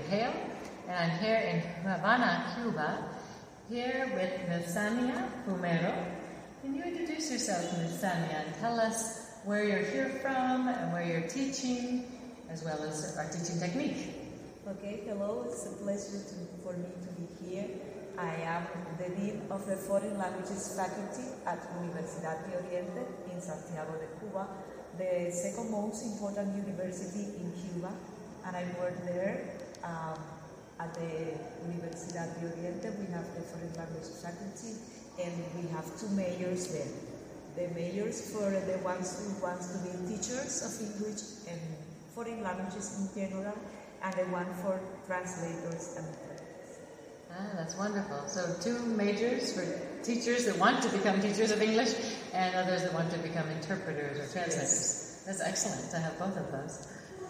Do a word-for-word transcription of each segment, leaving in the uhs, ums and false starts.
Hale, and I'm here in Havana, Cuba, here with Miz Sania Fumero. Can you introduce yourself, Miz Sania, and tell us where you're here from and where you're teaching, as well as our teaching technique? Okay, hello, it's a pleasure to, for me to be here. I am the Dean of the Foreign Languages Faculty at Universidad de Oriente in Santiago de Cuba, the second most important university in Cuba, and I work there um, at the Universidad de Oriente. We have the Foreign Languages Faculty, and we have two majors there. The majors for the ones who want to be teachers of English and foreign languages in general, and the one for translators and interpreters. Ah, that's wonderful. So two majors for teachers that want to become teachers of English and others that want to become interpreters or translators. Yes. That's excellent to have both of those.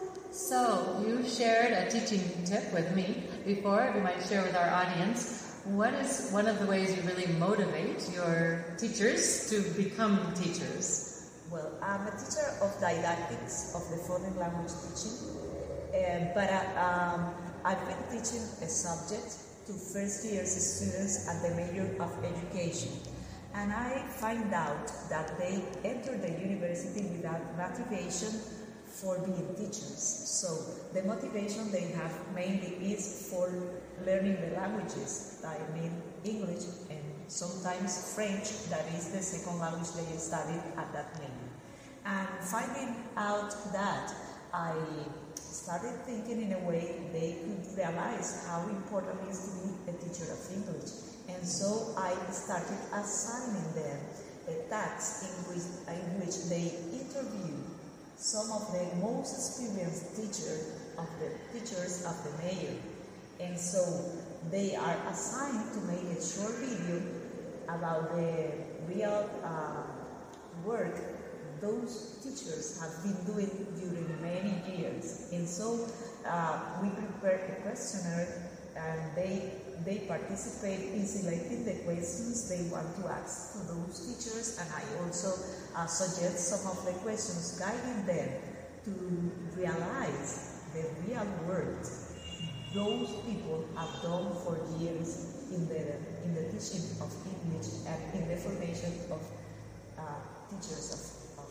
So you shared a teaching tip with me before. You might share with our audience. What is one of the ways you really motivate your teachers to become teachers? Well, I'm a teacher of didactics of the foreign language teaching, uh, but uh, um, I've been teaching a subject to first year students at the major of education. And I find out that they enter the university without motivation for being teachers. So the motivation they have mainly is for learning the languages, I mean English and sometimes French, that is the second language they studied at that major. And finding out that, I started thinking in a way they could realize how important it is to be a teacher of English. And so I started assigning them a task in which, in which they interview some of the most experienced teachers of the teachers of the major. And so they are assigned to make a short video about the real uh, work those teachers have been doing during many years. And so uh, we prepare a questionnaire, and they they participate in selecting the questions they want to ask to those teachers, and I also uh, suggest some of the questions, guiding them to realize the real work those people have done for years in the in the teaching of English and in the formation of uh, teachers of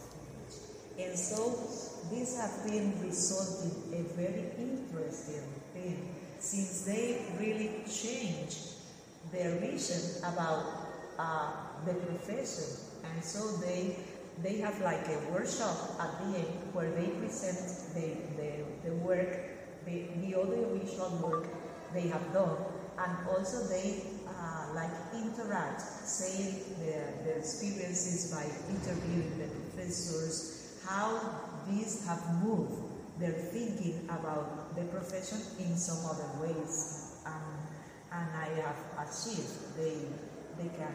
And so this has been resulting a very interesting thing, since they really changed their vision about uh, the profession. And so they they have like a workshop at the end where they present the, the, the work, the, the audiovisual work they have done, and also they uh, like interact, saying their, their experiences by interviewing the professors, how these have moved their thinking about the profession in some other ways, um, and I have achieved they they can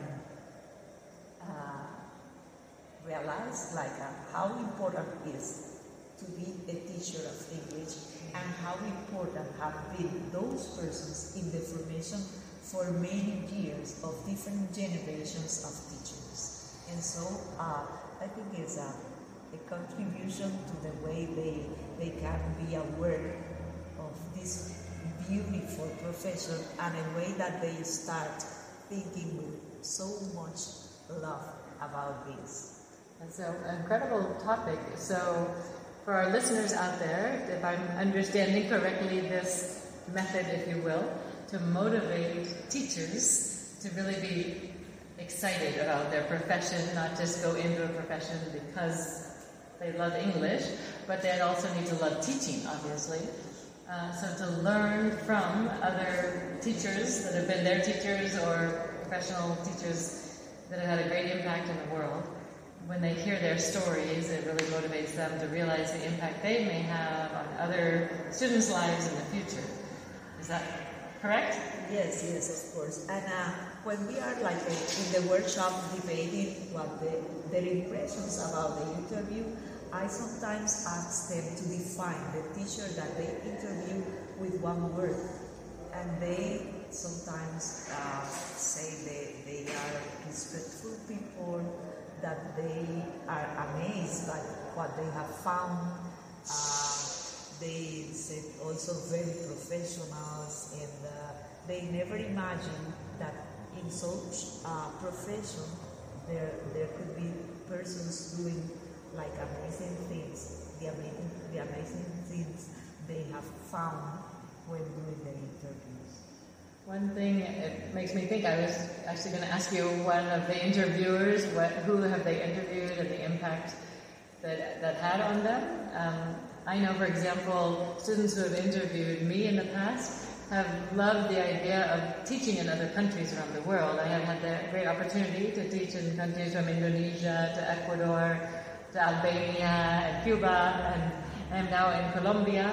uh, realize like uh, how important it is to be a teacher of English, and how important have been those persons in the formation for many years of different generations of teachers. And so uh, I think it's a a contribution to the way they, they can be aware of this beautiful profession, and a way that they start thinking with so much love about this. That's an incredible topic. So for our listeners out there, if I'm understanding correctly this method, if you will, to motivate teachers to really be excited about their profession, not just go into a profession because they love English, but they also need to love teaching, obviously. Uh, so to learn from other teachers that have been their teachers, or professional teachers that have had a great impact in the world, when they hear their stories, it really motivates them to realize the impact they may have on other students' lives in the future. Is that correct? Yes, yes, of course. And uh, when we are like uh, in the workshop debating what the, their impressions about the interview, I sometimes ask them to define the teacher that they interview with one word. And they sometimes uh, say they, they are respectful people, that they are amazed by what they have found, uh, they said also very professionals, and uh, they never imagined that in such a profession there there could be persons doing like amazing things, the amazing the amazing things they have found when doing the interviews. One thing it makes me think, I was actually going to ask you, one of the interviewers, what, who have they interviewed and the impact that that had on them? Um, I know, for example, students who have interviewed me in the past have loved the idea of teaching in other countries around the world. I have had the great opportunity to teach in countries from Indonesia to Ecuador to Albania and Cuba, and I am now in Colombia.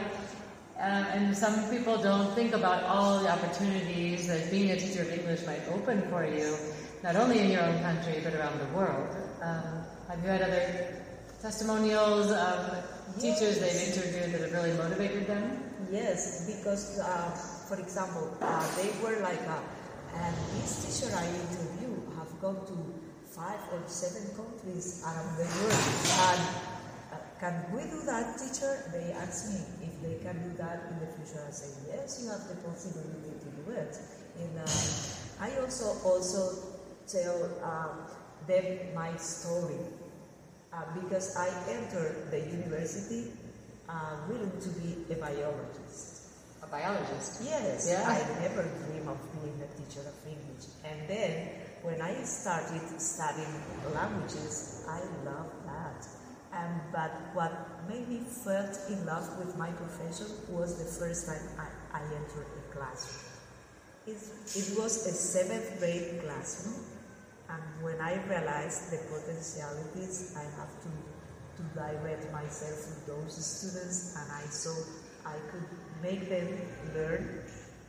Uh, and some people don't think about all the opportunities that being a teacher of English might open for you, not only in your own country, but around the world. Um, have you had other testimonials of teachers Yes. they've interviewed that have really motivated them? Yes, because, uh, for example, uh, they were like, uh, and this teacher I interviewed have gone to five or seven countries around the world. And uh, can we do that, teacher? They asked me if they can do that in the future. I said, yes, you have the possibility to do it. And uh, I also also tell um, them my story. Uh, because I entered the university uh, willing to be a biologist. A biologist? Yes, Yeah. I never dreamed of being a teacher of English. And then when I started studying languages, I loved that. Um, but what made me felt in love with my profession was the first time I, I entered a classroom. It, it was a seventh grade classroom. And when I realized the potentialities, I have to, to direct myself to those students, and I saw I could make them learn.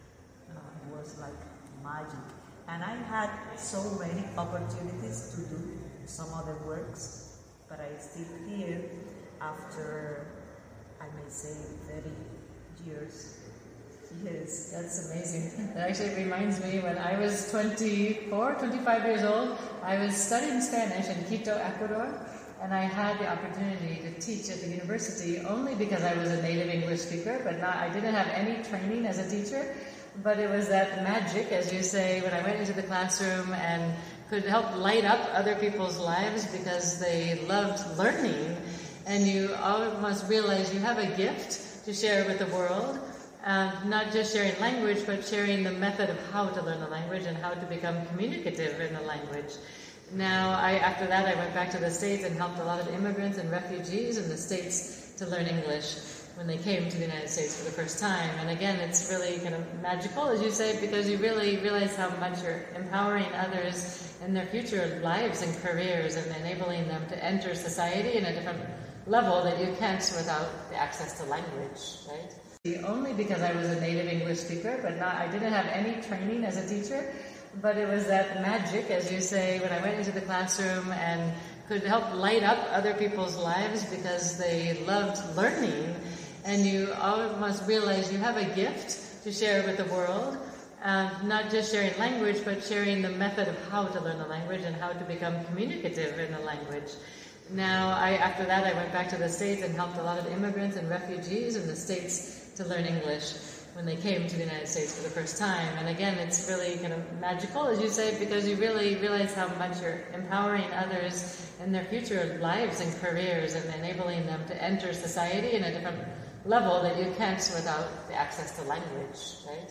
Uh, it was like magic. And I had so many opportunities to do some other works, but I still here after, I may say, thirty years. Yes, that's amazing. That actually reminds me, when I was twenty-four, twenty-five years old, I was studying Spanish in Quito, Ecuador, and I had the opportunity to teach at the university only because I was a native English speaker, but not, I didn't have any training as a teacher. But it was that magic, as you say, when I went into the classroom and could help light up other people's lives because they loved learning, and you almost realize you have a gift to share with the world. Um, not just sharing language, but sharing the method of how to learn the language and how to become communicative in the language. Now, I, after that, I went back to the States and helped a lot of immigrants and refugees in the States to learn English when they came to the United States for the first time. And again, it's really kind of magical, as you say, because you really realize how much you're empowering others in their future lives and careers and enabling them to enter society in a different level that you can't without the access to language, right? Only because I was a native English speaker, but not, I didn't have any training as a teacher, but it was that magic, as you say, when I went into the classroom and could help light up other people's lives because they loved learning, and you almost realize you have a gift to share with the world, um, not just sharing language, but sharing the method of how to learn the language and how to become communicative in the language. Now, I, after that, I went back to the States and helped a lot of immigrants and refugees in the States to learn English when they came to the United States for the first time. And again, it's really kind of magical, as you say, because you really realize how much you're empowering others in their future lives and careers and enabling them to enter society in a different level that you can't without the access to language, right?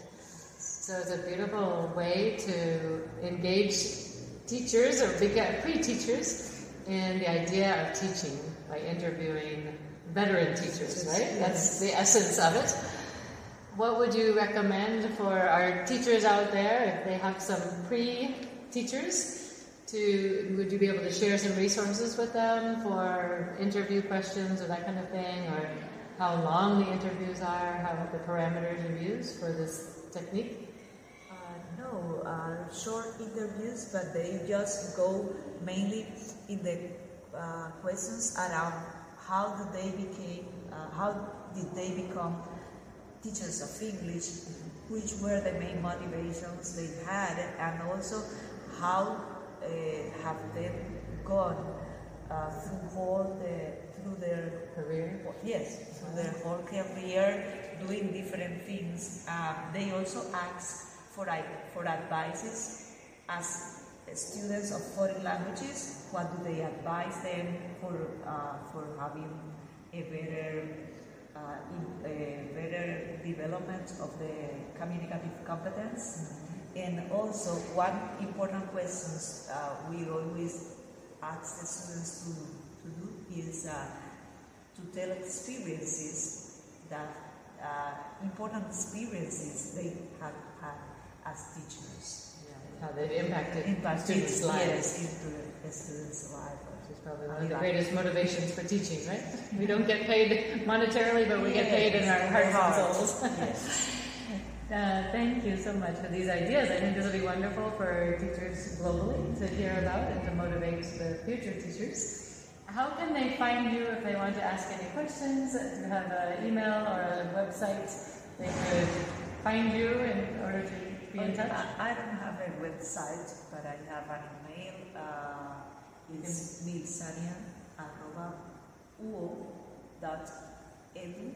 So it's a beautiful way to engage teachers or pre-teachers in the idea of teaching by interviewing veteran teachers, right? That's the essence of it. What would you recommend for our teachers out there if they have some pre-teachers? To would you be able to share some resources with them for interview questions or that kind of thing, or how long the interviews are, how the parameters are used for this technique? Uh, no, uh, short interviews, but they just go mainly in the uh, questions around how did they became, uh, how did they become teachers of English, which were the main motivations they had, and also how uh, have they gone uh, through all the through their career? Yes, through their whole career, doing different things. Uh, they also ask for, for advices as students of foreign languages. What do they advise them for, uh, for having a better, uh, in, a better development of the communicative competence? Mm-hmm. And also, one important question uh, we always ask the students to, to do is uh, to tell experiences that uh, important experiences they have had as teachers. Yeah, how they've impacted, impacted students' lives. Yes, into the students' lives. Which is probably one of the greatest motivations for teaching, right? We don't get paid monetarily, but we yes, get paid in our hearts and souls. Yes. Uh, thank you so much for these ideas. I think this will be wonderful for teachers globally to hear about and to motivate the future teachers. How can they find you if they want to ask any questions? Do you have an email or a website they could find you in order to be in touch? I, I don't have a website, but I have an email. Uh, it's nilsarian arroba uo dot edu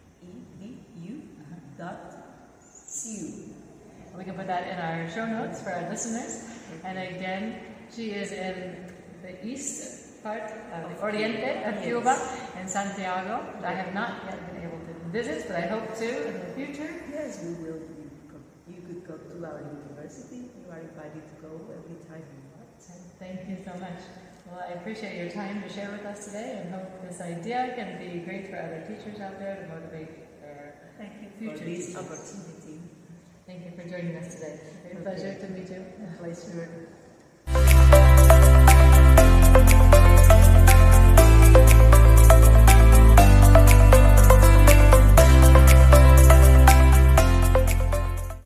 dot we can put that in our show notes for our listeners. And again, she is in the east part of the Oriente of Cuba, in Santiago. I have not yet been able to visit, but I hope to in the future. Yes, we will. You could go to our university. You are invited to go every time you want. Thank you so much. Well, I appreciate your time to share with us today, and hope this idea can be great for other teachers out there to motivate their Thank you future for this teachers. opportunity. Thank you for joining us today. Great pleasure to meet you. Pleasure.